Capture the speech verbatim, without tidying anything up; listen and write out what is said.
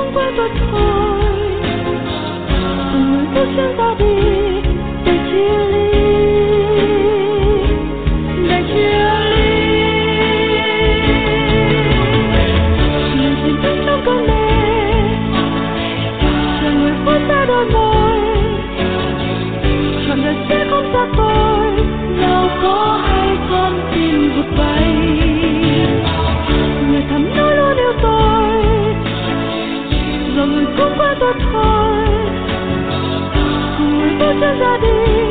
cũng quên tôi thôi. Từng người bước chân ra đi để chia ly, để chia ly. Người chiến thắng trong cơn mê, chờ người khuất ra đôi môi. Trọn đời sẽ không xa tôi, nào có hay con tim vụt bay. Người thầm nói luôn yêu tôi, rồi người cũng quên tôi thôi. Cùng người bước chân ra đi.